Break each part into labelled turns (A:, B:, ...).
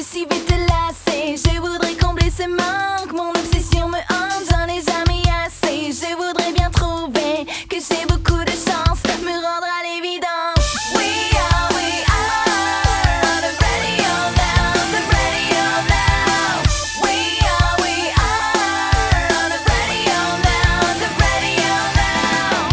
A: suis vite lassée. Je voudrais combler ce manque, mon obsession me hante, j'en ai jamais assez. Je voudrais bien trouver que j'ai beaucoup de chance, me rendre à l'évidence. We are on the radio now, the radio now. We are on the radio now, the radio now.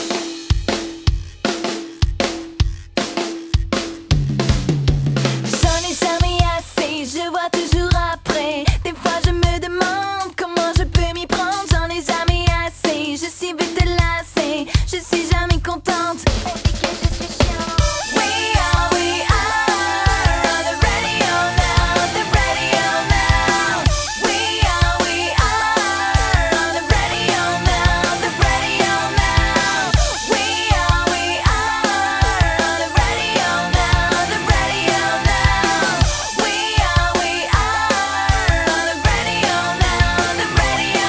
A: J'en ai jamais assez, je vois toujours après. Des fois je me demande comment je peux m'y prendre. J'en ai jamais assez, je suis vite lassée, je suis jamais contente. On dit que je suis chiante. We are on the radio now, the radio now. We are on the radio now, the radio now. We are on the radio now, the radio now. We are on the radio now, the radio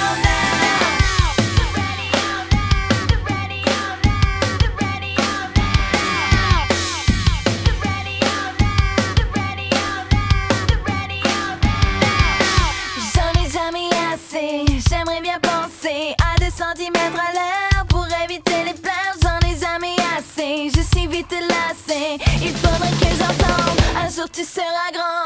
A: J'en ai jamais assez, j'aimerais bien penser à 2 centimètres à l'heure pour éviter les pleurs. J'en ai jamais assez, je suis vite lassée. Il faudrait que j'entende, un jour tu seras grand.